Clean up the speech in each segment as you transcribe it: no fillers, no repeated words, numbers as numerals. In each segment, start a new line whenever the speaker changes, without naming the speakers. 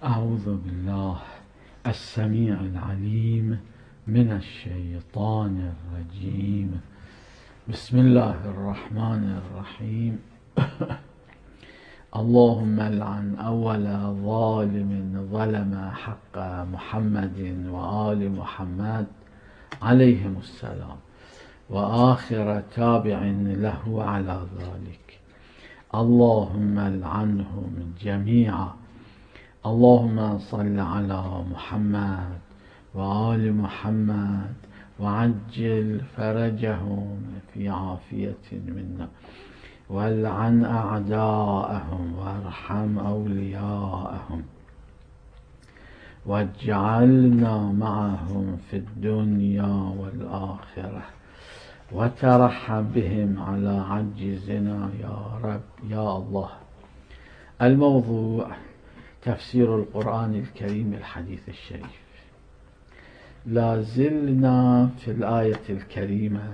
أعوذ بالله السميع العليم من الشيطان الرجيم. بسم الله الرحمن الرحيم. اللهم لعن أول ظالم ظلم حق محمد وآل محمد عليهم السلام، وآخر تابع له على ذلك. اللهم لعنهم جميعا. اللهم صل على محمد وآل محمد وعجل فرجهم في عافية منا، والعن أعداءهم وارحم أولياءهم، واجعلنا معهم في الدنيا والآخرة، وترحم بهم على عجزنا يا رب يا الله. الموضوع تفسير القرآن الكريم الحديث الشريف. لا زلنا في الآية الكريمة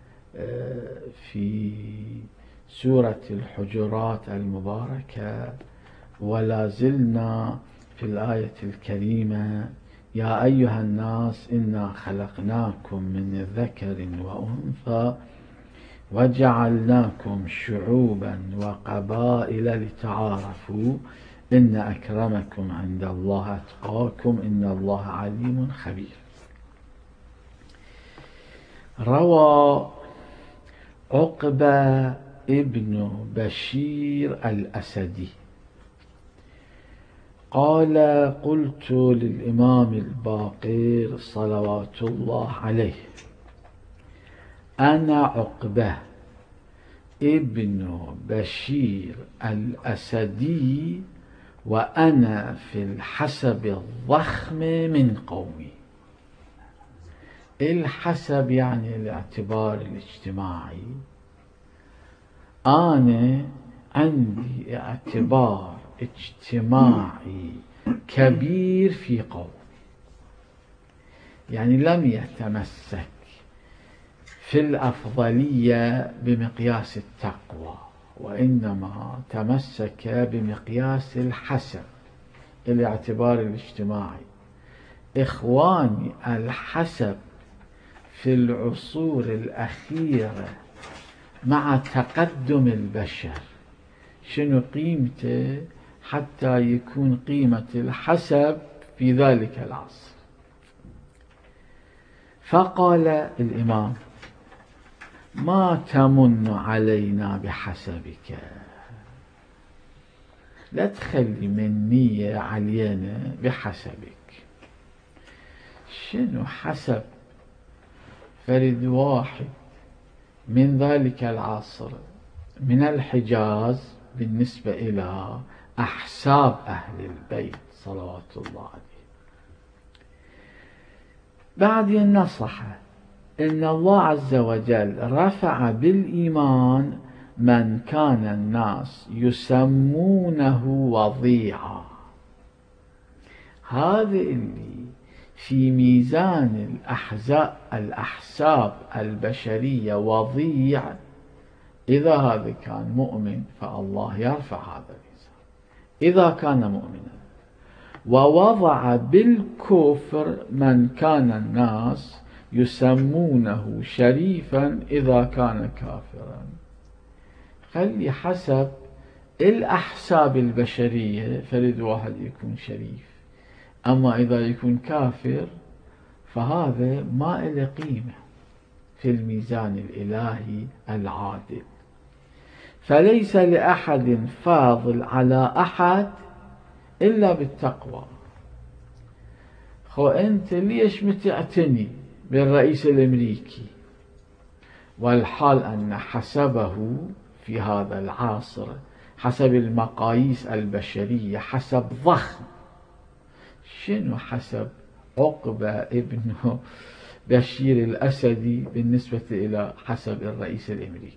في سورة الحجرات المباركة، ولا زلنا في الآية الكريمة: يا أيها الناس إنا خلقناكم من ذكر وأنثى وجعلناكم شعوبا وقبائل لتعارفوا إن أكرمكم عند الله أتقاكم إن الله عليم خبير. روى عقبة ابن بشير الأسدي قال: قلت للإمام الباقر صلوات الله عليه: أنا عقبة ابن بشير الأسدي، وأنا في الحسب الضخم من قومي. الحسب يعني الاعتبار الاجتماعي. أنا عندي اعتبار اجتماعي كبير في قومي، يعني لم يتمسك في الأفضلية بمقياس التقوى، وإنما تمسك بمقياس الحسب، الاعتبار الاجتماعي. إخواني، الحسب في العصور الأخيرة مع تقدم البشر شنو قيمته حتى يكون قيمة الحسب في ذلك العصر؟ فقال الإمام: ما تمن علينا بحسبك، لا تخلي منية علينا بحسبك. شنو حسب؟ فرد واحد من ذلك العصر من الحجاز بالنسبة إلى أحساب أهل البيت صلوات الله عليه. بعد النصح إن الله عز وجل رفع بالإيمان من كان الناس يسمونه وضيعا. هذا اللي في ميزان الأحساب البشرية وضيع، إذا هذا كان مؤمن فالله يرفع هذا الميزان إذا كان مؤمنا، ووضع بالكفر من كان الناس يسمونه شريفا إذا كان كافرا. خلي حسب الأحساب البشرية فرد واحد يكون شريف، أما إذا يكون كافر فهذا ما له قيمة في الميزان الإلهي العادل. فليس لأحد فاضل على أحد إلا بالتقوى. أنت ليش متعتني بالرئيس الأمريكي والحال أن حسبه في هذا العصر حسب المقاييس البشرية حسب ضخم؟ شنو حسب عقبة ابن بشير الأسدي بالنسبة إلى حسب الرئيس الأمريكي؟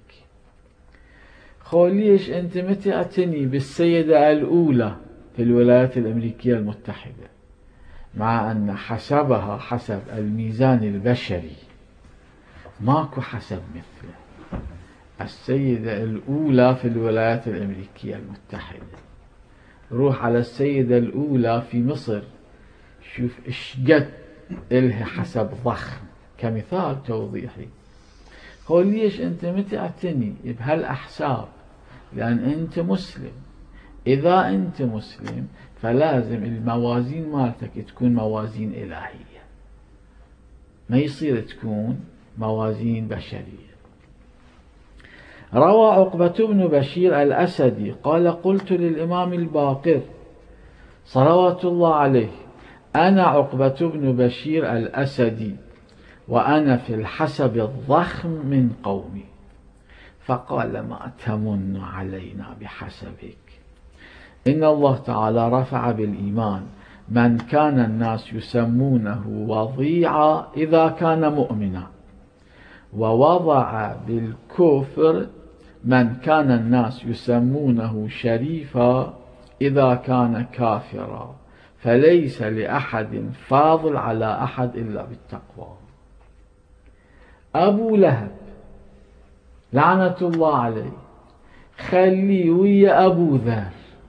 ليش أنت متعتني بالسيدة الأولى في الولايات الأمريكية المتحدة مع أن حسبها حسب الميزان البشري ماكو حسب مثله؟ السيدة الأولى في الولايات الأمريكية المتحدة روح على السيدة الأولى في مصر، شوف إيش قد إلها حسب ضخم، كمثال توضيحي. هو ليش أنت متعتني بهالأحساب؟ لأن أنت مسلم. إذا أنت مسلم فلازم الموازين مالتك تكون موازين إلهية، ما يصير تكون موازين بشرية. روى عقبة بن بشير الأسدي قال: قلت للإمام الباقر صلوات الله عليه: أنا عقبة بن بشير الأسدي وأنا في الحسب الضخم من قومي. فقال: ما تمن علينا بحسبك، إن الله تعالى رفع بالإيمان من كان الناس يسمونه وضيعا إذا كان مؤمنا، ووضع بالكفر من كان الناس يسمونه شريفا إذا كان كافرا، فليس لأحد فاضل على أحد إلا بالتقوى. أبو لهب لعنة الله عليه خلي ويا أبو ذر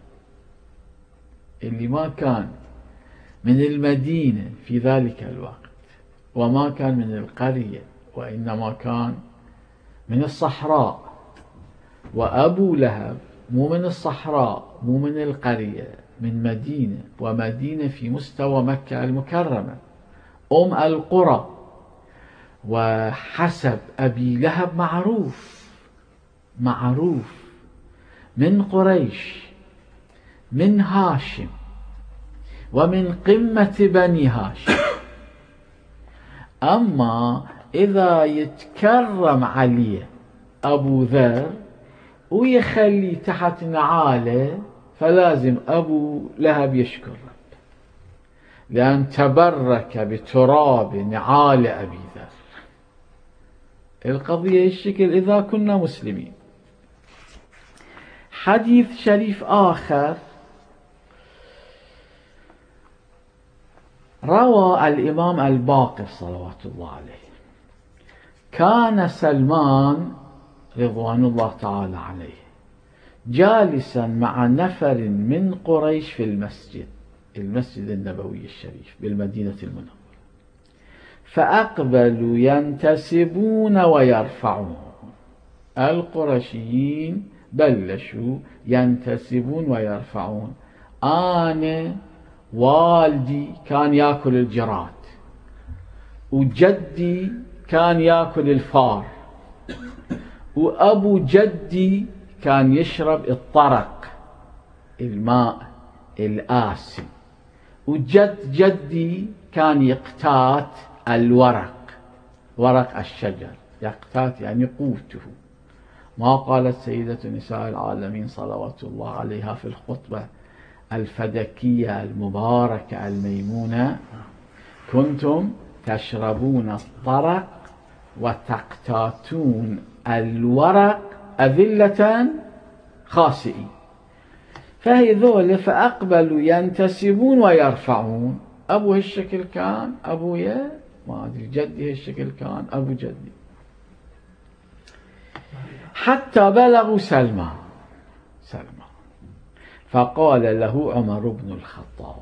اللي ما كان من المدينة في ذلك الوقت، وما كان من القرية، وإنما كان من الصحراء. وأبو لهب مو من الصحراء، مو من القرية، من مدينة، ومدينة في مستوى مكة المكرمة، أم القرى. وحسب أبي لهب معروف من قريش، من هاشم، ومن قمة بني هاشم. أما إذا يتكرم عليه أبو ذر ويخلي تحت نعاله، فلازم أبو لهب يشكر رب، لأن تبرك بتراب نعال أبي ذر. القضية الشكل إذا كنا مسلمين. حديث شريف آخر روى الإمام الباقر صلوات الله عليه: كان سلمان رضوان الله تعالى عليه جالسا مع نفر من قريش في المسجد النبوي الشريف بالمدينة المنورة، فأقبلوا ينتسبون ويرفعون. القرشيين بلشوا ينتسبون ويرفعون: أنا والدي كان يأكل الجراد، وجدي كان يأكل الفار، وأبو جدي كان يشرب الطرق، الماء الآسن، وجد جدي كان يقتات الورق، ورق الشجر، يقتات يعني قوته. ما قالت سيدة نساء العالمين صلوات الله عليها في الخطبة الفدكية المباركة الميمونة: كنتم تشربون الطرق وتقتاتون الورق أذلة خاسئين. فهي ذول فأقبلوا ينتسبون ويرفعون. أبو هالشكل كان أبويا، ما أدري جدي هالشكل كان أبو جدي، حتى بلغوا سلمان. فقال له عمر بن الخطاب.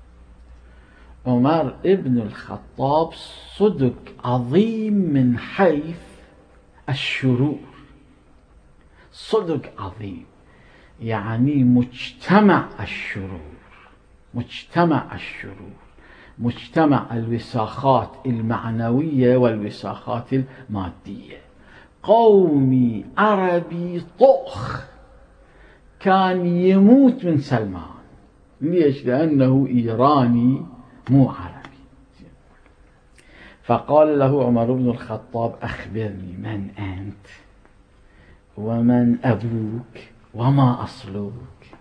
عمر بن الخطاب صدق عظيم من حيث الشرور، صدق عظيم، يعني مجتمع الوساخات المعنوية والوساخات المادية. قومي عربي طخ كان يموت من سلمان. ليش؟ لأنه إيراني مو عربي. فقال له عمر بن الخطاب: أخبرني من أنت ومن أبوك وما أصلك.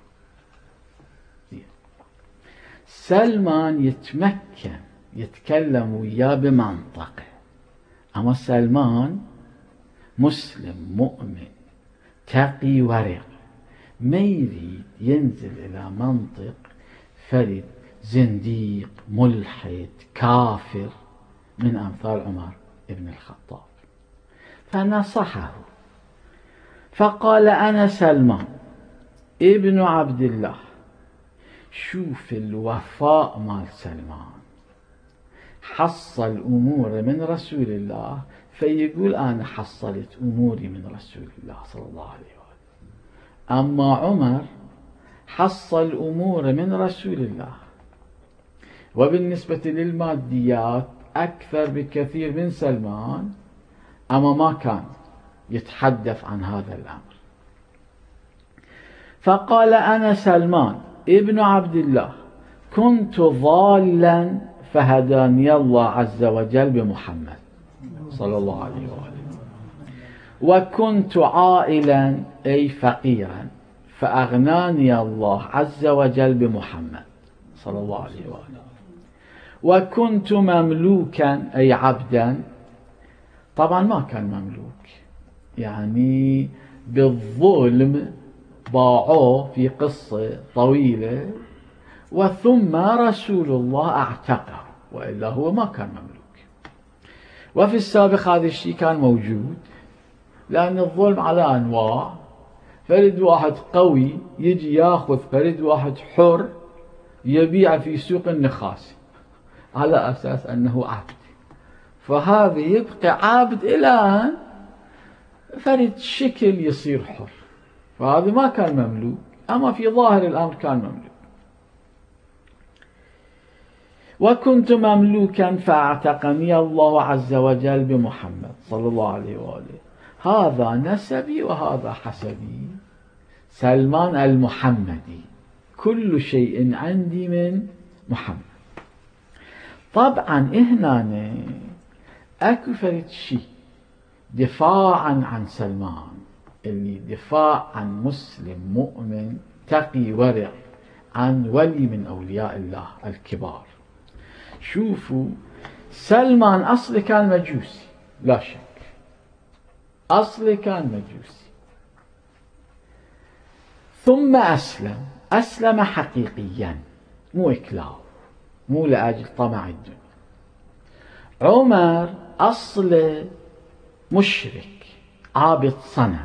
سلمان يتمكن يتكلم وياه بمنطقه، أما سلمان مسلم مؤمن تقي ورع، ما يريد ينزل إلى منطق فرد زنديق ملحد كافر من أمثال عمر بن الخطاب. فنصحه فقال: أنا سلمان ابن عبد الله شوف الوفاء مال سلمان، حصل أمور من رسول الله فيقول أنا حصلت أموري من رسول الله صلى الله عليه وآله. أما عمر حصل أمور من رسول الله، وبالنسبة للماديات أكثر بكثير من سلمان، أما ما كان يتحدث عن هذا الأمر. فقال أنا سلمان ابن عبد الله كنت ضالا فهداني الله عز وجل بمحمد صلى الله عليه وآله، وكنت عائلا أي فقيرا فأغناني الله عز وجل بمحمد صلى الله عليه وآله، وكنت مملوكا أي عبدا، طبعا ما كان مملوك، يعني بالظلم باعوه في قصة طويلة، وثم رسول الله اعتقه، وإلا هو ما كان مملوك. وفي السابق هذا الشيء كان موجود، لأن الظلم على أنواع، فرد واحد قوي يجي ياخذ فرد واحد حر يبيع في سوق النخاس على أساس أنه عبد، فهذا يبقى عبد إلى أن فرد شكل يصير حر، فهذا ما كان مملوك، أما في ظاهر الأمر كان مملوك. وكنت مملوكا فاعتقني الله عز وجل بمحمد صلى الله عليه وآله. هذا نسبي وهذا حسبي، سلمان المحمدي، كل شيء عندي من محمد. طبعا هنا اكو فرد شيء دفاعا عن سلمان، اللي دفاع عن مسلم مؤمن تقي ورع عن ولي من أولياء الله الكبار. شوفوا، سلمان أصله كان مجوسي لا شك، أصله كان مجوسي، ثم أسلم حقيقيا، مو إكلاف، مو لأجل طمع الدنيا. عمر أصله مشرك عابد صنم،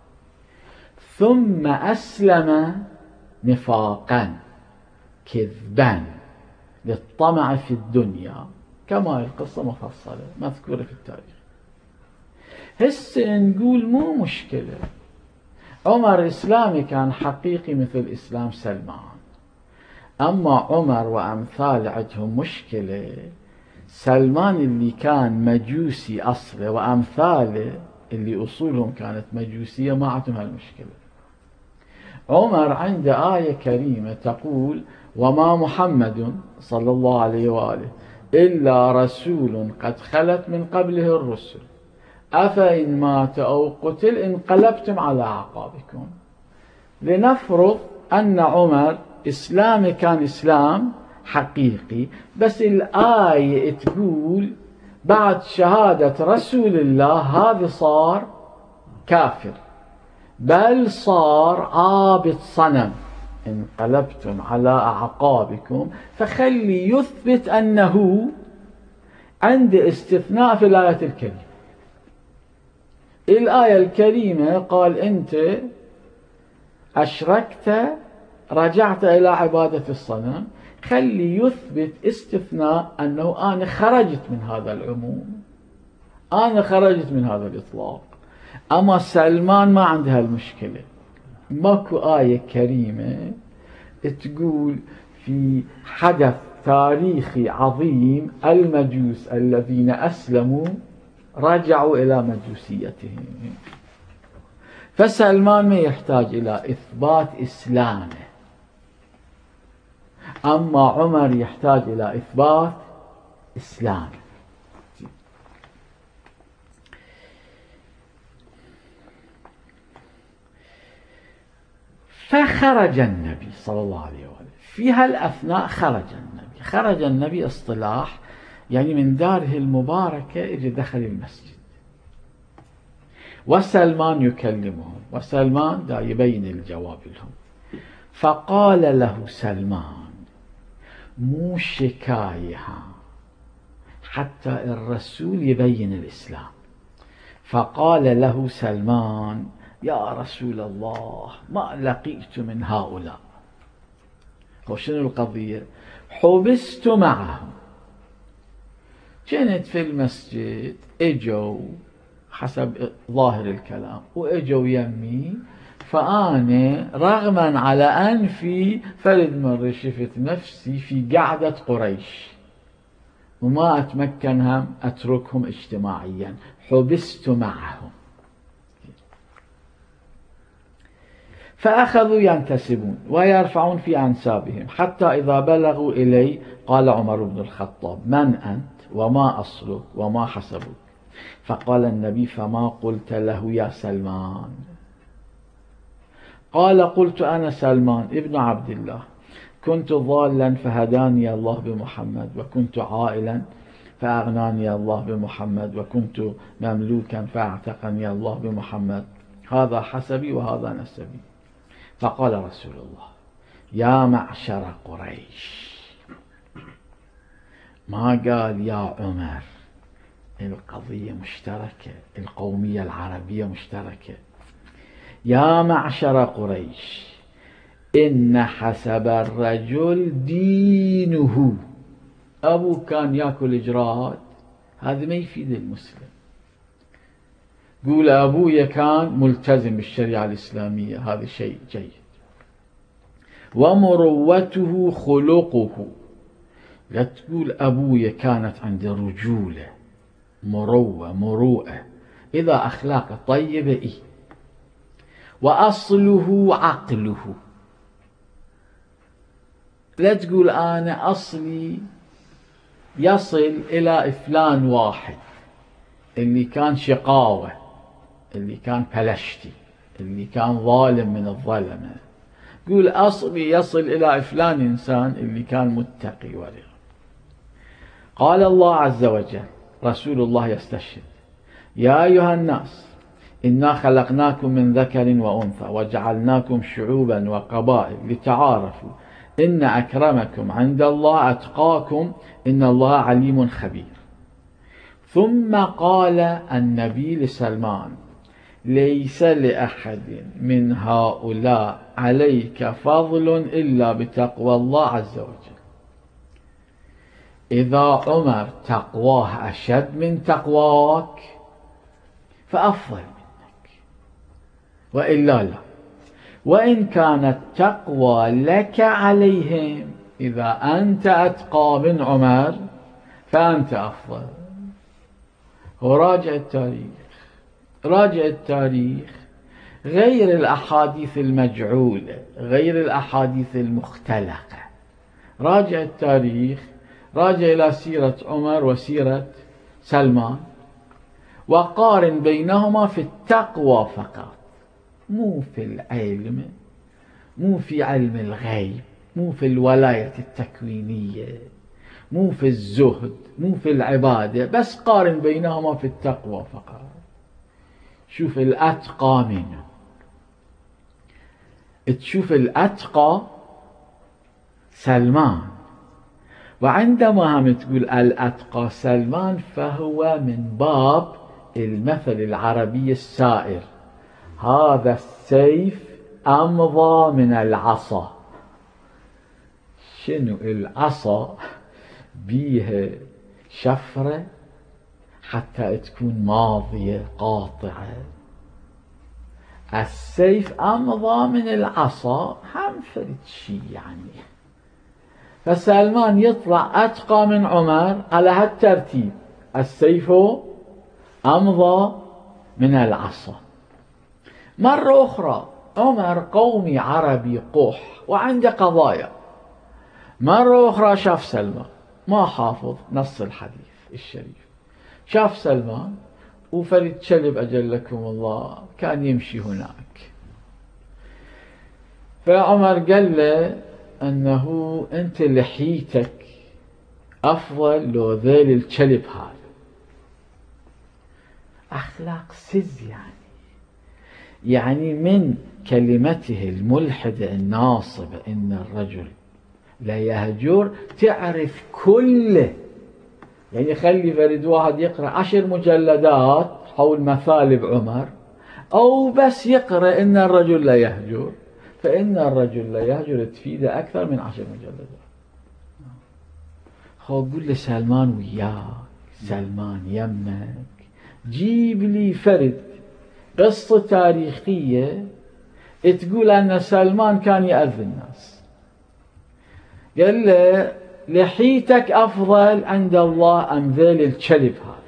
ثم أسلم نفاقا كذبا للطمع في الدنيا، كما القصة مفصلة مذكورة في التاريخ. هسه نقول مو مشكلة، عمر إسلامي كان حقيقي مثل إسلام سلمان، أما عمر وأمثال عندهم مشكلة. سلمان اللي كان مجوسي أصله وأمثاله اللي أصولهم كانت مجوسية ما عندهم هالمشكلة. عمر عنده آية كريمة تقول: وما محمد صلى الله عليه وآله إلا رسول قد خلت من قبله الرسل أفإن مات أو قتل انقلبتم على أعقابكم. لنفرض أن عمر إسلامي كان إسلام حقيقي، بس الآية تقول بعد شهادة رسول الله هذا صار كافر، بل صار عابد صنم، انقلبتم على أعقابكم. فخلي يثبت أنه عند استثناء في الآية الكريمة. الآية الكريمة قال أنت أشركت رجعت إلى عبادة الصنم، خلي يثبت استثناء أنه أنا خرجت من هذا العموم، أنا خرجت من هذا الإطلاق. أما سلمان ما عندها المشكلة، ماكو آية كريمة تقول في حدث تاريخي عظيم المجوس الذين أسلموا رجعوا إلى مجوسيتهم. فسلمان ما يحتاج إلى إثبات إسلامه، أما عمر يحتاج إلى إثبات إسلامه. فخرج النبي صلى الله عليه وآله في هالأثناء، خرج النبي اصطلاح، يعني من داره المباركة إجي دخل المسجد، وسلمان يكلمهم، وسلمان دا يبين الجواب لهم. فقال له سلمان: مو شكاية حتى الرسول يبين الإسلام. فقال له سلمان: يا رسول الله ما لقيت من هؤلاء، وشنو القضية؟ حبست معهم، كنت في المسجد، اجوا حسب ظاهر الكلام واجوا يمي، فأنا رغما على أنفي فرد مرة شفت نفسي في قعدة قريش وما أتمكن هم أتركهم اجتماعيا، حبست معهم. فأخذوا ينتسبون ويرفعون في أنسابهم، حتى إذا بلغوا إلي قال عمر بن الخطاب: من أنت وما أصلك وما حسبك؟ فقال النبي: فما قلت له يا سلمان؟ قال: قلت: أنا سلمان ابن عبد الله، كنت ضالا فهداني الله بمحمد، وكنت عائلا فأغناني الله بمحمد، وكنت مملوكا فاعتقني الله بمحمد، هذا حسبي وهذا نسبي. فقال رسول الله: يا معشر قريش، ما قال يا عمر، القضية مشتركة، القومية العربية مشتركة. يا معشر قريش، إن حسب الرجل دينه. أبوه كان يأكل إجراءات، هذا ما يفيد المسلم. قول أبويا كان ملتزم بالشريعة الإسلامية، هذا شيء جيد. ومروته خلقه، لا تقول أبويا كانت عنده رجولة، مروءة، إذا أخلاق طيبة إيه. وأصله عقله، لا تقول أنا أصلي يصل إلى فلان واحد اللي كان شقاوة، اللي كان بلشتي، اللي كان ظالم من الظلمة. قول أصلي يصل إلى فلان إنسان اللي كان متقي ورع. قال الله عز وجل، رسول الله يستشهد: يا أيها الناس إنا خلقناكم من ذكر وأنثى وجعلناكم شعوبا وقبائل لتعارفوا إن أكرمكم عند الله أتقاكم إن الله عليم خبير. ثم قال النبي لسلمان: ليس لأحد من هؤلاء عليك فضل إلا بتقوى الله عز وجل. إذا عمر تقواه أشد من تقواك فأفضل منك، وإلا لا. وإن كانت تقوى لك عليهم، إذا أنت أتقى من عمر فأنت أفضل. وراجع التاريخ، راجع التاريخ، غير الأحاديث المجعولة، غير الأحاديث المختلقة. راجع التاريخ، راجع إلى سيرة عمر وسيرة سلمان، وقارن بينهما في التقوى فقط، مو في العلم، مو في علم الغيب، مو في الولاية التكوينية، مو في الزهد، مو في العبادة، بس قارن بينهما في التقوى فقط. شوف الأتقى منه، تشوف الأتقى سلمان. وعندما هم تقول الأتقى سلمان فهو من باب المثل العربي السائر: هذا السيف أمضى من العصا. شنو العصا؟ بيها شفرة حتى تكون ماضية قاطعة. السيف أمضى من العصا، هم فرد شي يعني. فسلمان يطلع أتقى من عمر على هالترتيب: السيف أمضى من العصا. مرة أخرى عمر قومي عربي قح وعنده قضايا، مرة أخرى شاف سلمان، ما حافظ نص الحديث الشريف، شاف سلمان وفرد شلب أجلكم الله كان يمشي هناك، فعمر قال له أنه أنت لحيتك أفضل لو ذيل الشلب هذا. أخلاق سز يعني من كلمته الملحدة الناصبة إن الرجل لا يهجر تعرف كله. يعني خلي فرد واحد يقرأ 10 مجلدات حول مثالب عمر، أو بس يقرأ إن الرجل لا يهجر، فإن الرجل لا يهجر تفيده أكثر من 10 مجلدات. قول لي سلمان وياك، سلمان يمك، جيب لي فرد قصة تاريخية تقول أن سلمان كان يأذي الناس. قال له لحيتك أفضل عند الله أم ذيل الكلب هذا؟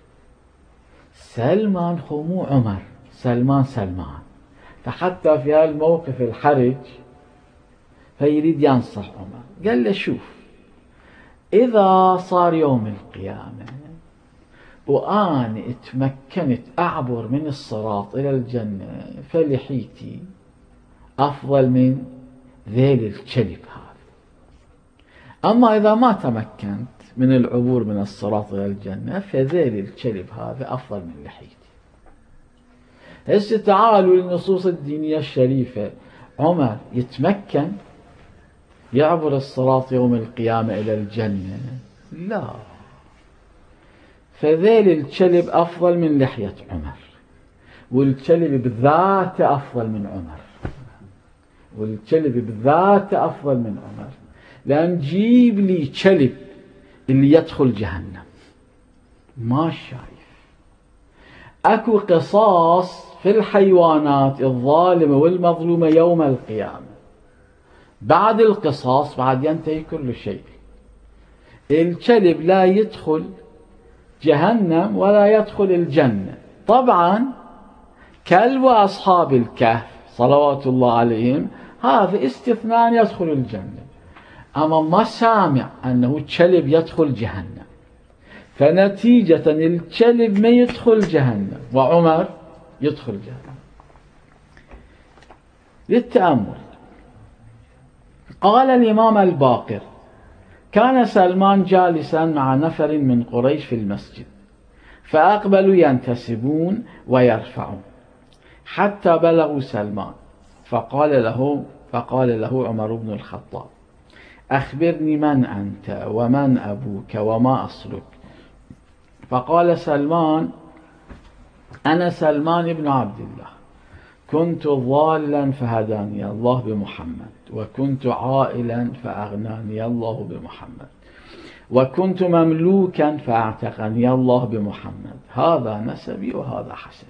سلمان مو عمر، سلمان فحتى في هذا الموقف الحرج فيريد ينصح عمر. قال له شوف، إذا صار يوم القيامة وأنا اتمكنت أعبر من الصراط إلى الجنة فلحيتي أفضل من ذيل الكلب هذا. أما إذا ما تمكنت من العبور من الصراط إلى الجنة فذيل الكلب هذا أفضل من لحيتي. هسه تعالوا للنصوص الدينية الشريفة، عمر يتمكن يعبر الصراط يوم القيامة إلى الجنة؟ لا، فذيل الكلب أفضل من لحية عمر، والكلب بذاته أفضل من عمر، والكلب بذاته أفضل من عمر. لأن جيب لي كلب اللي يدخل جهنم، ما شايف أكو قصاص في الحيوانات الظالمة والمظلومة يوم القيامة. بعد القصاص بعد ينتهي كل شيء. الكلب لا يدخل جهنم ولا يدخل الجنة. طبعا كلب أصحاب الكهف صلوات الله عليهم هذا استثناء يدخل الجنة، أما ما سامع أنه كلب يدخل جهنم، فنتيجة الكلب ما يدخل جهنم وعمر يدخل جهنم. للتأمل، قال الإمام الباقر: كان سلمان جالسا مع نفر من قريش في المسجد، فأقبلوا ينتسبون ويرفعون حتى بلغوا سلمان، فقال له عمر بن الخطاب: أخبرني من أنت ومن أبوك وما أصلك؟ فقال سلمان: أنا سلمان بن عبد الله، كنت ضالا فهداني الله بمحمد، وكنت عائلا فأغناني الله بمحمد، وكنت مملوكا فاعتقني الله بمحمد، هذا نسبي وهذا حسبي.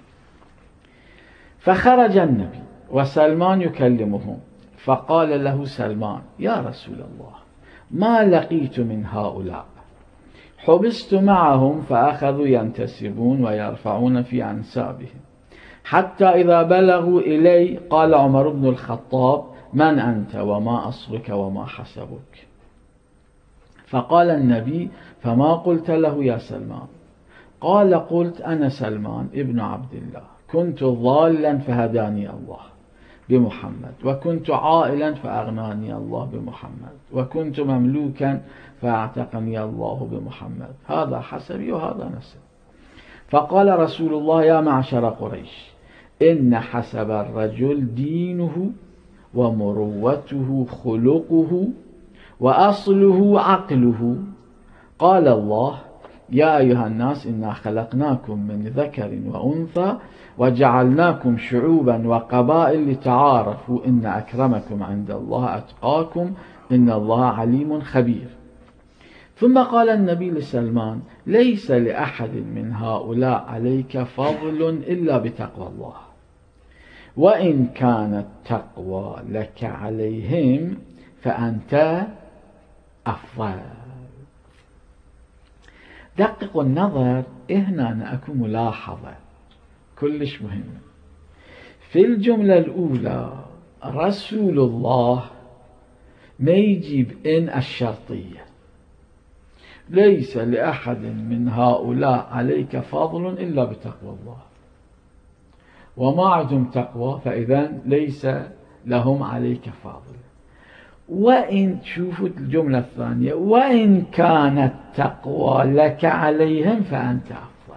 فخرج النبي وسلمان يكلمهم، فقال له سلمان: يا رسول الله، ما لقيت من هؤلاء، حبست معهم فأخذوا ينتسبون ويرفعون في أنسابهم، حتى إذا بلغوا إلي قال عمر بن الخطاب: من أنت وما أصلك وما حسبك؟ فقال النبي: فما قلت له يا سلمان؟ قال: قلت أنا سلمان ابن عبد الله، كنت ضالا فهداني الله بمحمد، وكنت عائلا فأغناني الله بمحمد، وكنت مملوكا فاعتقني الله بمحمد، هذا حسبي وهذا نسب. فقال رسول الله: يا معشر قريش، إن حسب الرجل دينه ومروته خلقه وأصله عقله. قال الله: يا أيها الناس إنا خلقناكم من ذكر وأنثى وجعلناكم شعوبا وقبائل لتعارفوا إن أكرمكم عند الله أتقاكم إن الله عليم خبير. ثم قال النبي لسلمان: ليس لأحد من هؤلاء عليك فضل إلا بتقوى الله، وإن كانت تقوى لك عليهم فأنت أفضل. دققوا النظر، هنا أكو ملاحظة كلش مهمة. في الجملة الأولى رسول الله ما يجيب إن الشرطية، ليس لأحد من هؤلاء عليك فضل إلا بتقوى الله، وما عندهم تقوى فإذا ليس لهم عليك فضل. وإن شوفوا الجملة الثانية: وإن كانت تقوى لك عليهم فأنت أفضل.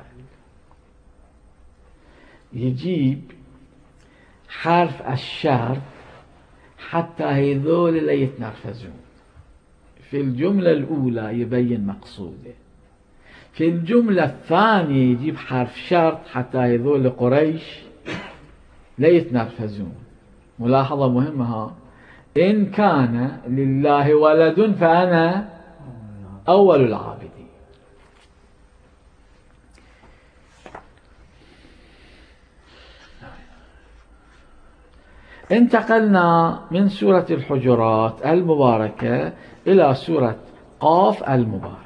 يجيب حرف الشرط حتى هذول لا يتنرفزون. في الجملة الأولى يبين مقصوده، في الجملة الثانية يجيب حرف شرط حتى هذول قريش لا يتنرفزون. ملاحظة مهمة، إن كان لله ولد فأنا أول العابدين. انتقلنا من سورة الحجرات المباركة إلى سورة قاف المباركة.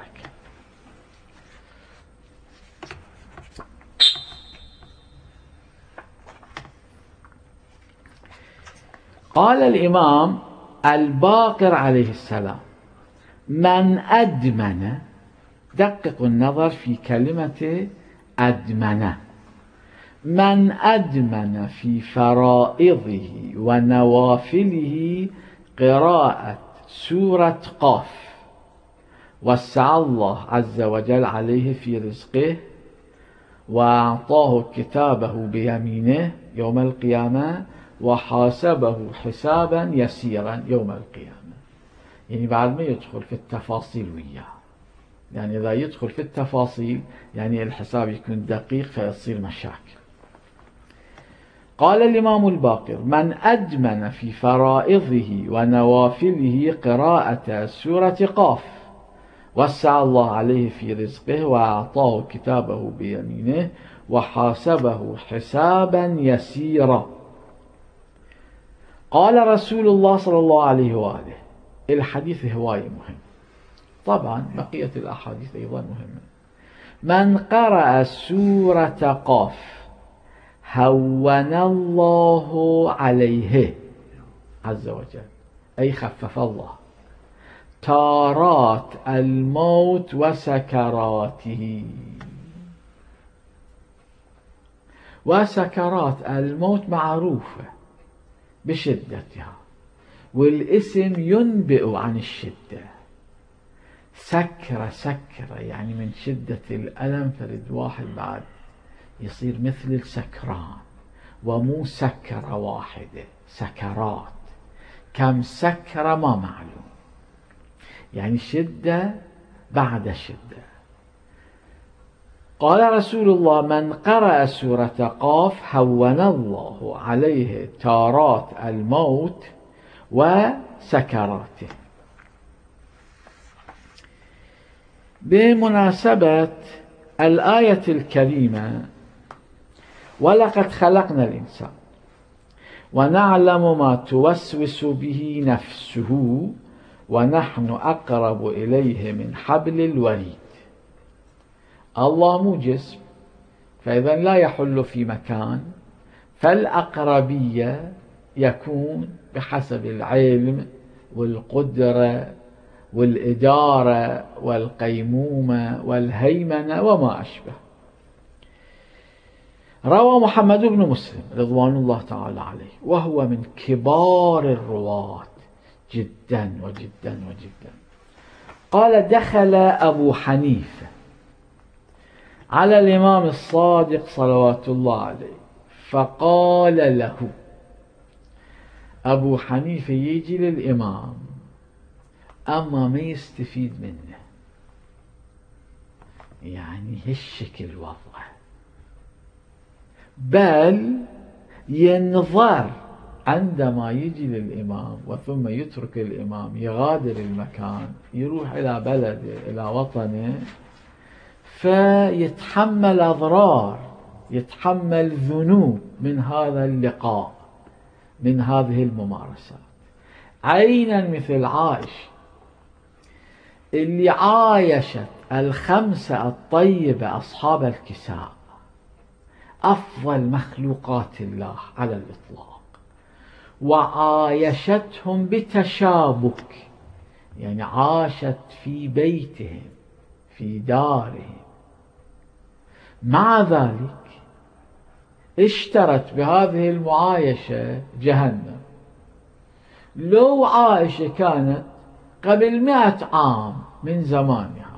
قال الإمام الباقر عليه السلام: من أدمن، دققوا النظر في كلمة أدمن، من أدمن في فرائضه ونوافله قراءة سورة قاف وسع الله عز وجل عليه في رزقه وأعطاه كتابه بيمينه يوم القيامة وحاسبه حسابا يسيرا يوم القيامة. يعني بعد ما يدخل في التفاصيل وياه، يعني إذا يدخل في التفاصيل يعني الحساب يكون دقيق فيصير مشاكل. قال الإمام الباقر: من أدمن في فرائضه ونوافله قراءة سورة قاف وسع الله عليه في رزقه وأعطاه كتابه بيمينه وحاسبه حسابا يسيرا. قال رسول الله صلى الله عليه وآله، الحديث هواي مهم، طبعا بقية الأحاديث أيضا مهمة. من قرأ سورة قاف هون الله عليه عز وجل، أي خفف الله، تارات الموت وسكراته. وسكرات الموت معروفة بشدتها، والاسم ينبئ عن الشدة. سكرة يعني من شدة الألم، فرد واحد بعد يصير مثل السكران، ومو سكرة واحدة، سكرات، كم سكرة ما معلوم، يعني شدة بعد شدة. قال رسول الله: من قرأ سورة قاف هون الله عليه تارات الموت وسكراته. بمناسبة الآية الكريمة: ولقد خلقنا الإنسان ونعلم ما توسوس به نفسه ونحن أقرب إليه من حبل الوريد. الله مو جسم، فإذا لا يحل في مكان، فالأقربية يكون بحسب العلم والقدرة والإدارة والقيمومة والهيمنة وما أشبه. روى محمد بن مسلم رضوان الله تعالى عليه، وهو من كبار الرواة جدا وجدا وجدا، قال: دخل أبو حنيفة على الإمام الصادق صلوات الله عليه فقال له، أبو حنيفة يجي للإمام أما ما يستفيد منه، يعني هالشكل وضعه، بل ينظر عندما يجي للإمام وثم يترك الإمام يغادر المكان يروح إلى بلده إلى وطنه، فيتحمل أضرار، يتحمل ذنوب من هذا اللقاء، من هذه الممارسات. عينا مثل عائشة اللي عايشت الخمسة الطيبة أصحاب الكساء، أفضل مخلوقات الله على الإطلاق، وعايشتهم بتشابك، يعني عاشت في بيتهم في دارهم، مع ذلك اشترت بهذه المعايشة جهنم. لو عائشة كانت قبل 100 عام من زمانها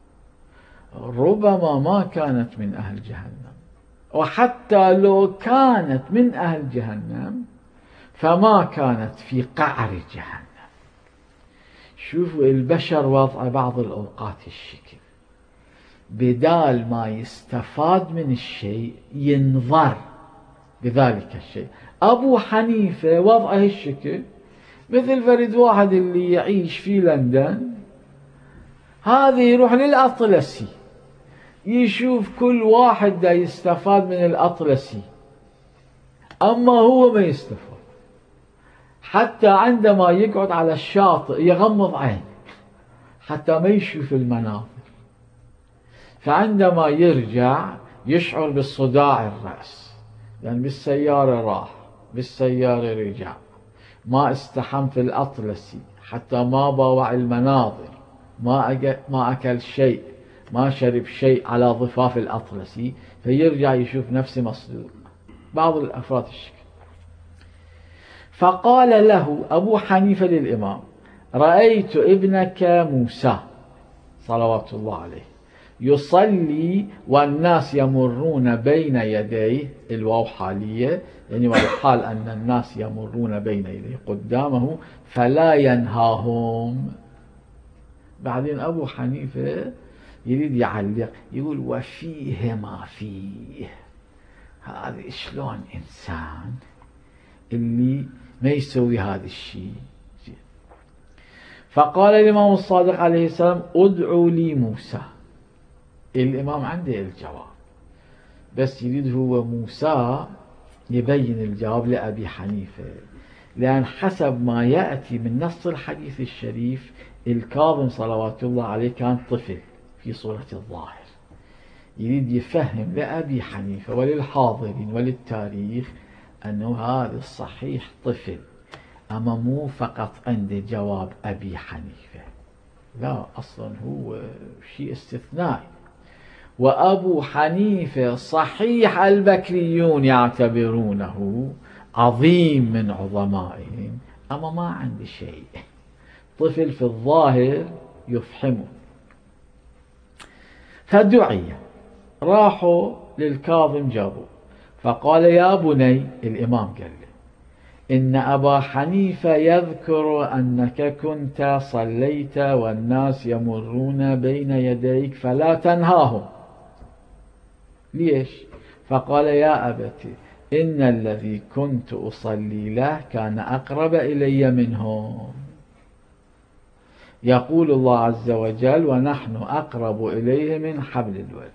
ربما ما كانت من أهل جهنم، وحتى لو كانت من أهل جهنم فما كانت في قعر جهنم. شوفوا البشر وضع بعض الأوقات الشكل، بدال ما يستفاد من الشيء ينظر بذلك الشيء، أبو حنيفة وضعه هالشكل، مثل فرد واحد اللي يعيش في لندن، هذا يروح للأطلسي يشوف كل واحد دا يستفاد من الأطلسي، أما هو ما يستفاد. حتى عندما يقعد على الشاطئ يغمض عين حتى ما يشوف المناظر، فعندما يرجع يشعر بالصداع الرأس، لأن بالسيارة راح، بالسيارة رجع، ما استحم في الأطلسي، حتى ما باوع المناظر، ما أكل شيء، ما شرب شيء على ضفاف الأطلسي، فيرجع يشوف نفسه مصدوم. بعض الأفراد الشكل. فقال له أبو حنيفة للإمام: رأيت ابنك موسى صلوات الله عليه يصلي والناس يمرون بين يديه، الواو حالية يعني والحال أن الناس يمرون بين يديه قدامه فلا ينهاهم. بعدين أبو حنيفة يريد يعلق، يقول: وفيه ما فيه، هذا شلون إنسان اللي ما يسوي هذا الشيء. فقال الإمام الصادق عليه السلام: ادعوا لي موسى. الإمام عنده الجواب، بس يريد هو موسى يبين الجواب لأبي حنيفة، لأن حسب ما يأتي من نص الحديث الشريف الكاظم صلوات الله عليه كان طفل في صورة الظاهر. يريد يفهم لأبي حنيفة وللحاضرين وللتاريخ أنه هذا الصحيح طفل، أما مو فقط عند جواب أبي حنيفة، لا، أصلا هو شيء استثنائي. وأبو حنيفة صحيح البكريون يعتبرونه عظيم من عظمائهم، أما ما عنده شيء، طفل في الظاهر يفحمه. فدعي، راحوا للكاظم جابوه، فقال: يا بني، الإمام قال له: إن أبا حنيفة يذكر أنك كنت صليت والناس يمرون بين يديك فلا تنهاهم. ليش؟ فقال: يا أبت، إن الذي كنت أصلي له كان أقرب إلي منهم. يقول الله عز وجل: ونحن أقرب إليه من حبل الوريد.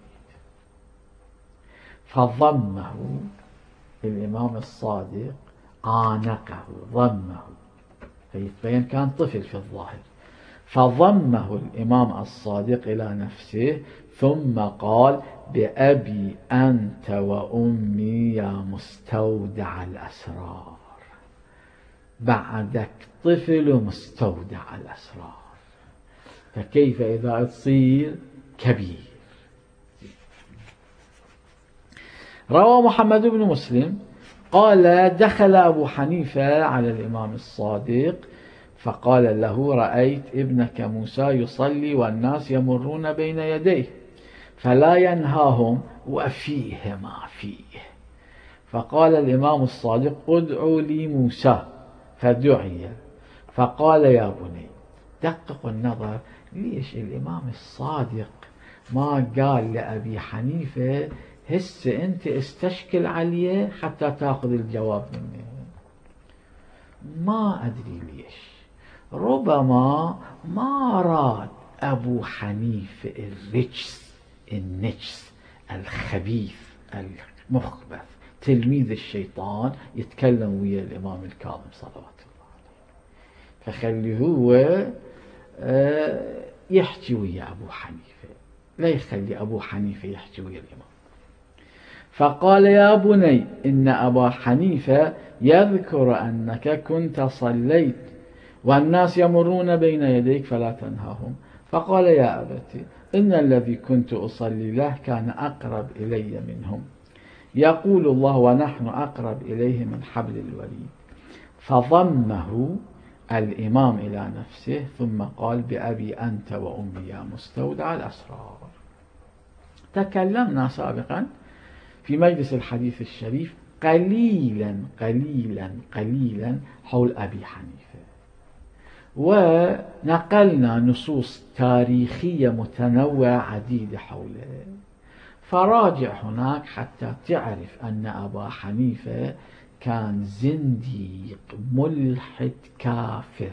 فضمه الإمام الصادق، عانقه، ضمه، فيتبين كان طفل في الظاهر، فضمه الإمام الصادق إلى نفسه ثم قال: بأبي أنت وأمي يا مستودع الأسرار. بعدك طفل ومستودع الأسرار، فكيف إذا تصير كبير؟ روى محمد بن مسلم قال: دخل أبو حنيفة على الإمام الصادق فقال له: رأيت ابنك موسى يصلي والناس يمرون بين يديه فلا ينهاهم وفيه ما فيه. فقال الإمام الصادق: ادعوا لي موسى. فدعي، فقال: يا بني، دقق النظر، ليش الإمام الصادق ما قال لأبي حنيفة هسه أنت استشكل عليه حتى تأخذ الجواب منه؟ ما أدري ليش، ربما ما راد أبو حنيفة الرجس النجس الخبيث المخبث تلميذ الشيطان يتكلم ويا الإمام الكاظم صلوات الله عليه، فخلي هو يحكي ويا أبو حنيفة، لا يخلي أبو حنيفة يحكي ويا الإمام. فقال: يا بني، إن أبا حنيفة يذكر أنك كنت صليت والناس يمرون بين يديك فلا تنهاهم. فقال: يا أبت، إن الذي كنت أصلي له كان أقرب إلي منهم. يقول الله: ونحن أقرب إليه من حبل الوريد. فضمه الإمام إلى نفسه ثم قال: بأبي أنت وأمي يا مستودع الأسرار. تكلمنا سابقا في مجلس الحديث الشريف قليلا قليلا قليلا حول أبي حنيفة، ونقلنا نصوص تاريخية متنوعة عديدة حوله، فراجع هناك حتى تعرف أن أبا حنيفة كان زنديق ملحد كافر،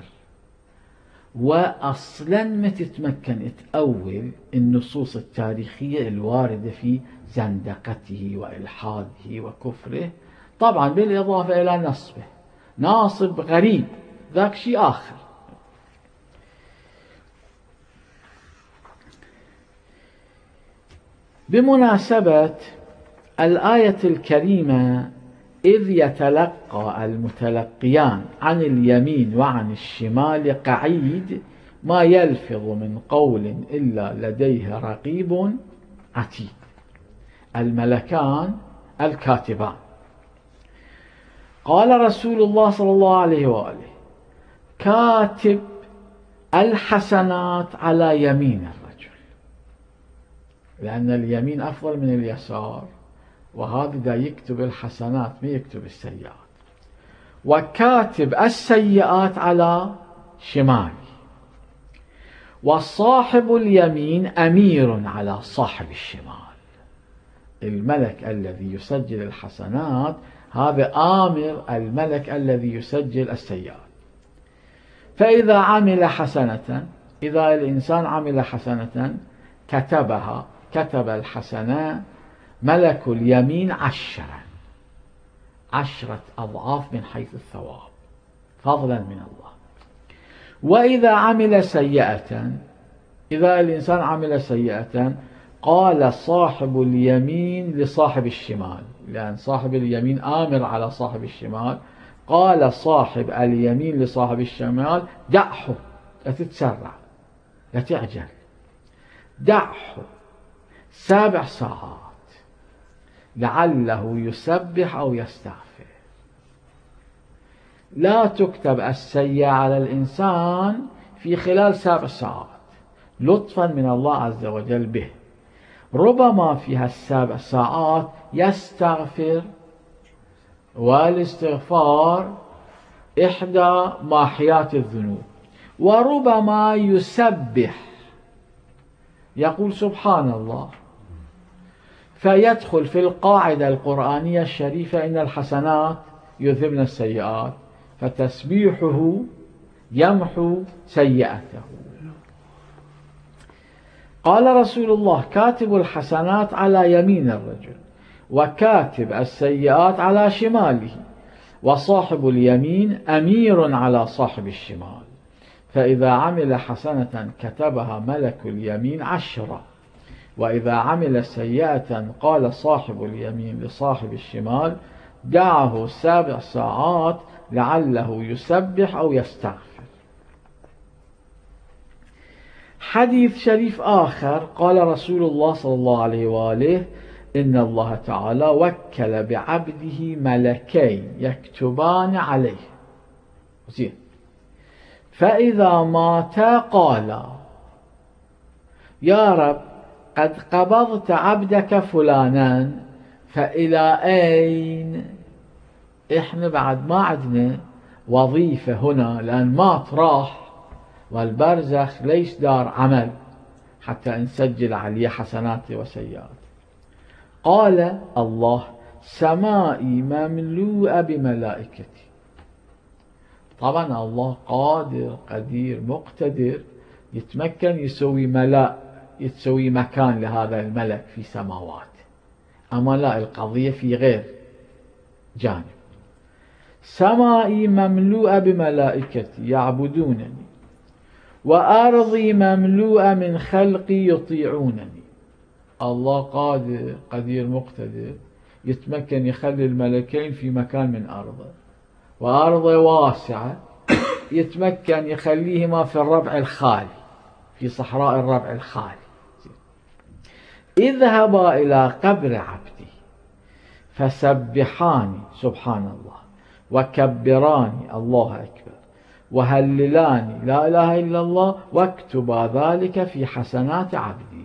وأصلا ما تتمكن تأول النصوص التاريخية الواردة في زندقته وإلحاده وكفره، طبعا بالإضافة إلى نصبه، ناصب غريب ذاك شيء آخر. بمناسبة الآية الكريمة: إذ يتلقى المتلقيان عن اليمين وعن الشمال قعيد ما يلفظ من قول إلا لديه رقيب عتيد، الملكان الكاتبان. قال رسول الله صلى الله عليه وآله: كاتب الحسنات على يمين الرجل، لأن اليمين أفضل من اليسار، وهذا دا يكتب الحسنات ما يكتب السيئات، وكاتب السيئات على شمال، وصاحب اليمين أمير على صاحب الشمال. الملك الذي يسجل الحسنات هذا آمر الملك الذي يسجل السيئات. فإذا عمل حسنة، إذا الإنسان عمل حسنة كتبها، كتب الحسنة ملك اليمين 10 أضعاف من حيث الثواب فضلا من الله. وإذا عمل سيئة، إذا الإنسان عمل سيئة قال صاحب اليمين لصاحب الشمال، لأن صاحب اليمين آمر على صاحب الشمال، قال صاحب اليمين لصاحب الشمال: دعه، لا تتسرع، لا تعجل، دعه 7 ساعات لعله يسبح أو يستغفر. لا تكتب السيئة على الإنسان في خلال 7 ساعات لطفا من الله عز وجل به، ربما في ال7 ساعات يستغفر، والاستغفار إحدى ماحيات الذنوب، وربما يسبح يقول سبحان الله، فيدخل في القاعدة القرآنية الشريفة: إن الحسنات يذهبن السيئات، فتسبيحه يمحو سيئته. قال رسول الله: كاتب الحسنات على يمين الرجل، وكاتب السيئات على شماله، وصاحب اليمين أمير على صاحب الشمال. فإذا عمل حسنة كتبها ملك اليمين 10، وإذا عمل سيئة قال صاحب اليمين لصاحب الشمال: دعه 7 ساعات لعله يسبح أو يستغفر. حديث شريف آخر قال رسول الله صلى الله عليه وآله: إن الله تعالى وكل بعبده ملكين يكتبان عليه، فإذا مات قال: يا رب قد قبضت عبدك فلانا، فإلى أين؟ إحنا بعد ما عندنا وظيفة هنا، لأن مات راح، والبرزخ ليش دار عمل حتى نسجل عليه حسنات وسيئات. قال الله: سمائي مملوءة بملائكتي. طبعا الله قادر قدير مقتدر، يتمكن يسوي مكان لهذا الملك في سماوات، أما لا، القضية في غير جانب. سمائي مملوءة بملائكتي يعبدونني، وأرضي مملوءة من خلقي يطيعونني. الله قادر قدير مقتدر، يتمكن يخلي الملكين في مكان من أرضه، وأرضه واسعة، يتمكن يخليهما في الربع الخالي، في صحراء الربع الخالي. اذهبا إلى قبر عبدي فسبحاني سبحان الله، وكبراني الله أكبر، وهللاني لا إله إلا الله، واكتبا ذلك في حسنات عبدي.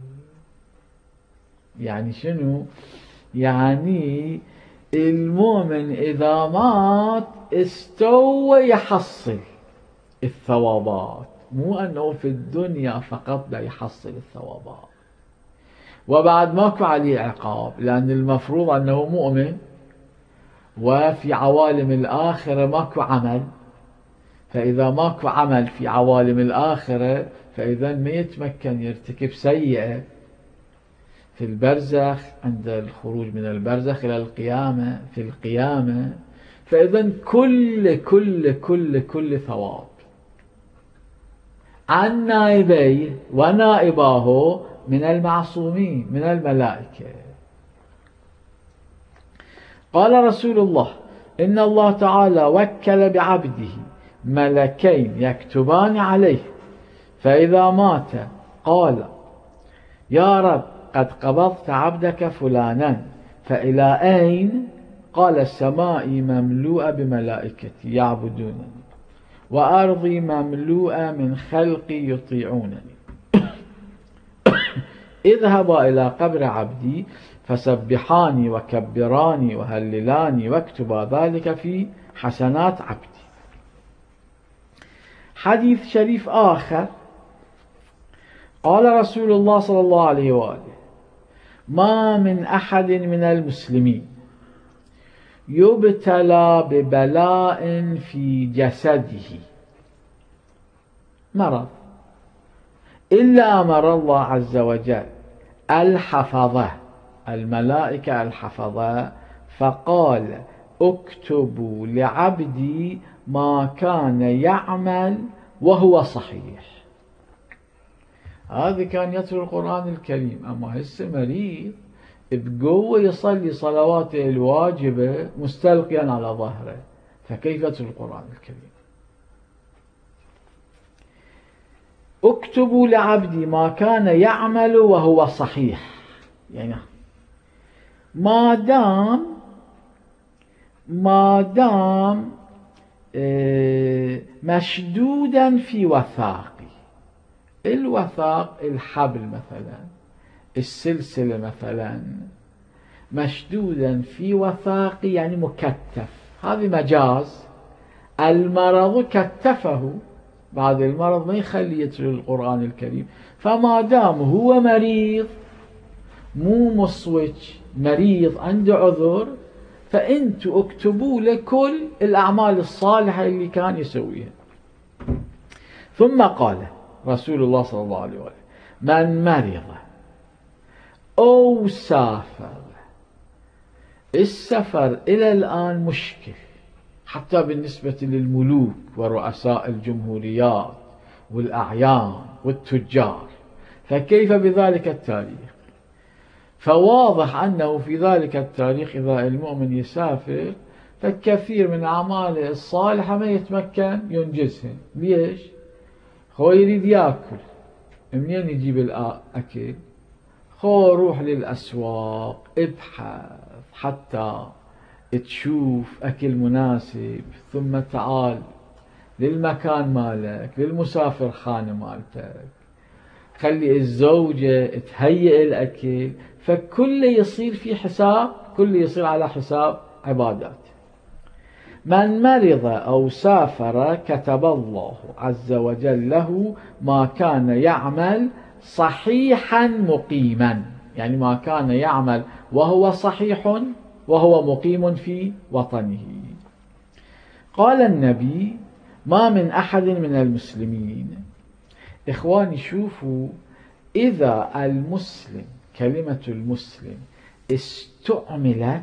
يعني شنو؟ يعني المؤمن إذا مات استوى يحصل الثوابات، مو أنه في الدنيا فقط لا يحصل الثوابات، وبعد ماكو عليه عقاب، لأن المفروض أنه مؤمن وفي عوالم الآخرة ماكو عمل، فإذا ماكو عمل في عوالم الآخرة فإذا ما يتمكن يرتكب سيئة في البرزخ عند الخروج من البرزخ إلى القيامة في القيامة، فإذا كل ثواب عن نائبيه ونائباه من المعصومين من الملائكة. قال رسول الله: إن الله تعالى وكل بعبده ملكين يكتبان عليه، فإذا مات قال: يا رب قد قبضت عبدك فلانا، فإلى أين؟ قال: السماء مملوءة بملائكتي يعبدونني، وأرضي مملوءة من خلقي يطيعونني. اذهبا إلى قبر عبدي فسبحاني وكبراني وهللاني واكتبا ذلك في حسنات عبدي. حديث شريف آخر قال رسول الله صلى الله عليه وآله: ما من أحد من المسلمين يبتلى ببلاء في جسده مرض إلا أمر الله عز وجل الحفظة الملائكة الحفظة فقال: اكتبوا لعبدي ما كان يعمل وهو صحيح. هذا كان يتلو القرآن الكريم، أما هسه مريض بقوة يصلي صلواته الواجبة مستلقيا على ظهره، فكيف يتلو القرآن الكريم؟ اكتبوا لعبدي ما كان يعمل وهو صحيح، يعني ما دام مشدودا في وثاق، الوثاق الحبل مثلا، السلسلة مثلا، مشدودا في وثاق يعني مكتف، هذا مجاز. المرض كتفه، بعد المرض ما يخلي يتلو القرآن الكريم، فما دام هو مريض مو مصوج، مريض عنده عذر، فأنتوا اكتبوا له كل الأعمال الصالحة اللي كان يسويها. ثم قال رسول الله صلى الله عليه وسلم: من مرض أو سافر. السفر إلى الآن مشكل حتى بالنسبة للملوك ورؤساء الجمهوريات والأعيان والتجار، فكيف بذلك التاريخ؟ فواضح أنه في ذلك التاريخ إذا المؤمن يسافر فالكثير من أعماله الصالحة ما يتمكن ينجزها. ليش؟ هو يريد يأكل، منين يجيب الأكل؟ هو روح للأسواق، ابحث حتى تشوف أكل مناسب، ثم تعال للمكان مالك، للمسافر خانة مالتك، خلي الزوجة تهيئ الأكل، فكل يصير في حساب، كل يصير على حساب عبادات. من مرض أو سافر كتب الله عز وجل له ما كان يعمل صحيحا مقيما، يعني ما كان يعمل وهو صحيح وهو مقيم في وطنه. قال النبي: ما من أحد من المسلمين. إخواني شوفوا، إذا المسلم، كلمة المسلم استعملت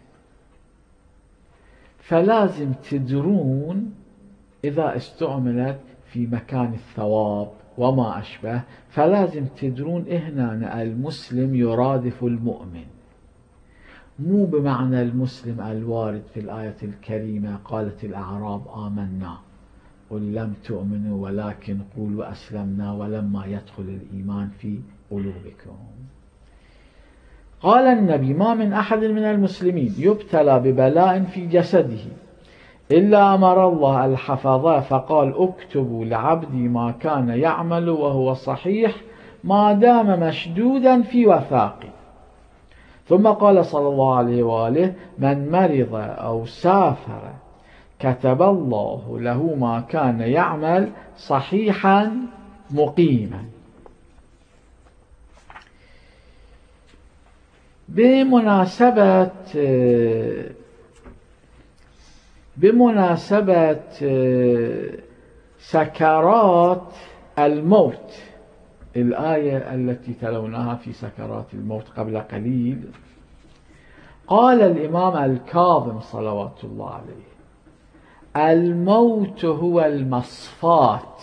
فلازم تدرون، إذا استعملت في مكان الثواب وما أشبه، فلازم تدرون هنا المسلم يرادف المؤمن، مو بمعنى المسلم الوارد في الآية الكريمة: قالت الأعراب آمنا قل لم تؤمنوا ولكن قولوا أسلمنا ولما يدخل الإيمان في قلوبكم. قال النبي: ما من أحد من المسلمين يبتلى ببلاء في جسده إلا أمر الله الحفظة فقال: اكتبوا لعبدي ما كان يعمل وهو صحيح ما دام مشدودا في وثاقي. ثم قال صلى الله عليه وآله: من مرض أو سافر كتب الله له ما كان يعمل صحيحا مقيما. بمناسبة بمناسبة سكرات الموت، الآية التي تلوناها في سكرات الموت قبل قليل، قال الإمام الكاظم صلوات الله عليه: الموت هو المصفات،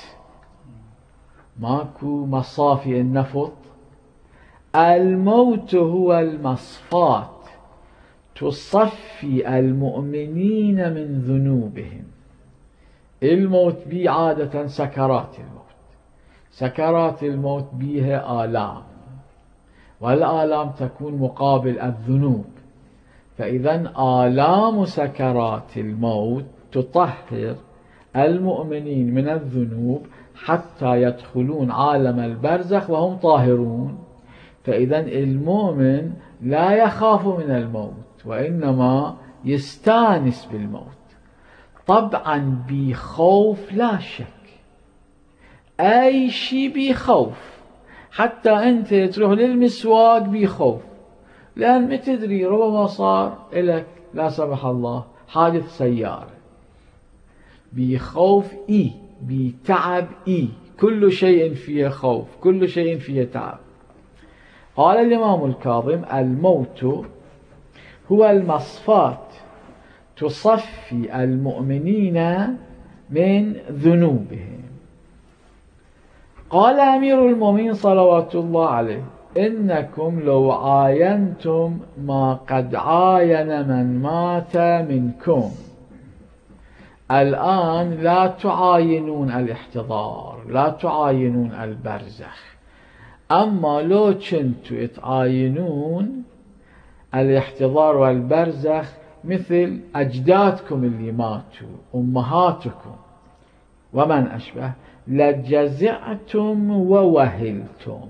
ماكو مصافي النفط، الموت هو المصفات تصفي المؤمنين من ذنوبهم. الموت بي عادة سكرات الموت، سكرات الموت بيها آلام، والآلام تكون مقابل الذنوب، فإذا آلام سكرات الموت تطهر المؤمنين من الذنوب حتى يدخلون عالم البرزخ وهم طاهرون. فإذا المؤمن لا يخاف من الموت وإنما يستانس بالموت، طبعا بخوف لا شك، أي شيء بخوف، حتى أنت تروح للمسواق بخوف، لأن ما تدري ربما صار لك لا سمح الله حادث سيارة، بخوف بتعب كل شيء فيه خوف، كل شيء فيه تعب. قال الإمام الكاظم: الموت هو المصفات تصفي المؤمنين من ذنوبهم. قال أمير المؤمنين صلوات الله عليه: إنكم لو عاينتم ما قد عاين من مات منكم. الآن لا تعاينون الاحتضار، لا تعاينون البرزخ، أما لو كنتوا تعاينون الاحتضار والبرزخ مثل أجدادكم اللي ماتوا، أمهاتكم ومن أشبه، لجزعتم ووهلتم.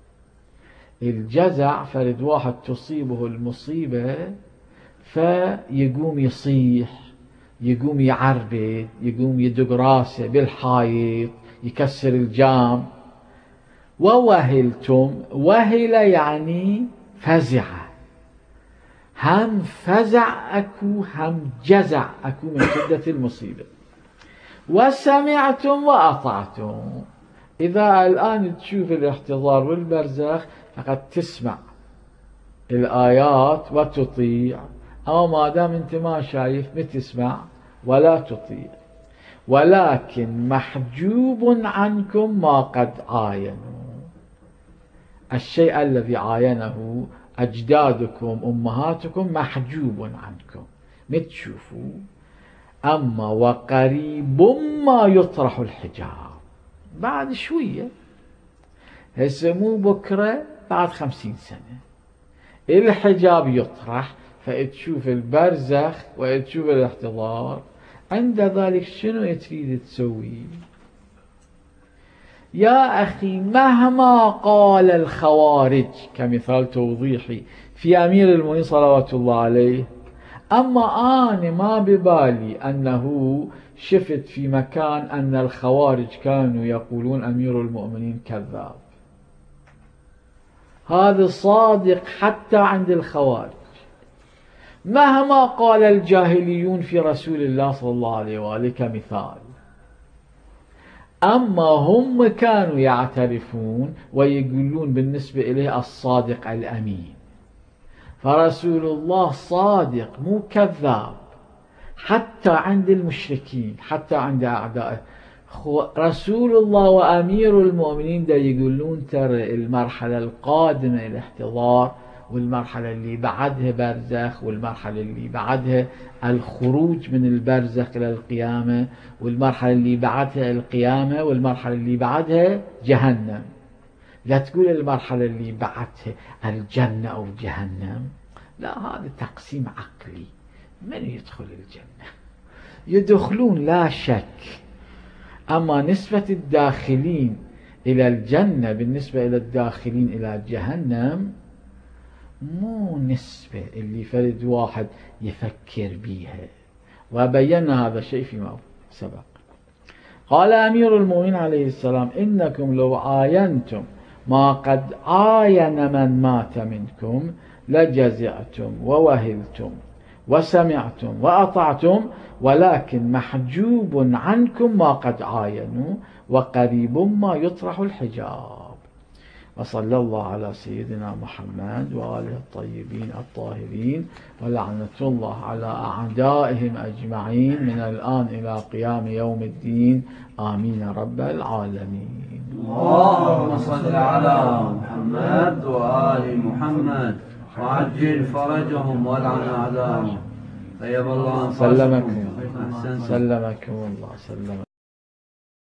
الجزع فرد واحد تصيبه المصيبة فيقوم يصيح، يقوم يعربد، يقوم يدق راسه بالحائط، يكسر الجام. ووهلتم، وهل يعني فزع، هم فزع أكو هم جزع أكو من شدة المصيبة. وسمعتم وأطعتم، إذا الآن تشوف الاحتضار والبرزخ فقد تسمع الآيات وتطيع، أو ما دام أنت ما شايف ما تسمع ولا تطيع. ولكن محجوب عنكم ما قد عاينوا، الشيء الذي عاينه أجدادكم أمهاتكم محجوب عنكم ما تشوفوا. أما وقريب ما يطرح الحجاب، بعد شوية، هسه مو بكرة، بعد 50 سنة الحجاب يطرح، فتشوف البرزخ وتشوف الاحتضار. عند ذلك شنو تريد تسوي؟ يا أخي مهما قال الخوارج كمثال توضيحي في أمير المؤمنين صلوات الله عليه، أما أنا ما ببالي أنه شفت في مكان أن الخوارج كانوا يقولون أمير المؤمنين كذاب. هذا صادق حتى عند الخوارج، مهما قال الجاهليون في رسول الله صلى الله عليه وآله كمثال. أما هم كانوا يعترفون ويقولون بالنسبة إليه الصادق الأمين، فرسول الله صادق مو كذاب حتى عند المشركين، حتى عند أعدائه. رسول الله وأمير المؤمنين دا يقولون ترى المرحلة القادمة الاحتضار، والمرحلة اللي بعدها برزخ، والمرحلة اللي بعدها الخروج من البرزخ إلى القيامة، والمرحلة اللي بعدها القيامة، والمرحلة اللي بعدها جهنم. لا تقول المرحلة اللي بعدها الجنة أو جهنم، لا، هذا تقسيم عقلي. من يدخل الجنة؟ يدخلون لا شك، أما نسبة الداخلين إلى الجنة بالنسبة إلى الداخلين إلى جهنم مو نسبة اللي فرد واحد يفكر بيها، وبينا هذا الشيء فيما سبق. قال أمير المؤمنين عليه السلام: إنكم لو عاينتم ما قد عاين من مات منكم لجزعتم ووهلتم وسمعتم وأطعتم، ولكن محجوب عنكم ما قد عاينوا، وقريب ما يطرح الحجاب. وصلى الله على سيدنا محمد وآله الطيبين الطاهرين، ولعنة الله على أعدائهم أجمعين من الآن إلى قيام يوم الدين، آمين رب العالمين.
اللهم صل على محمد وآل محمد وعجل فرجهم والعن أعداءهم. طيب الله
سلمكم الله.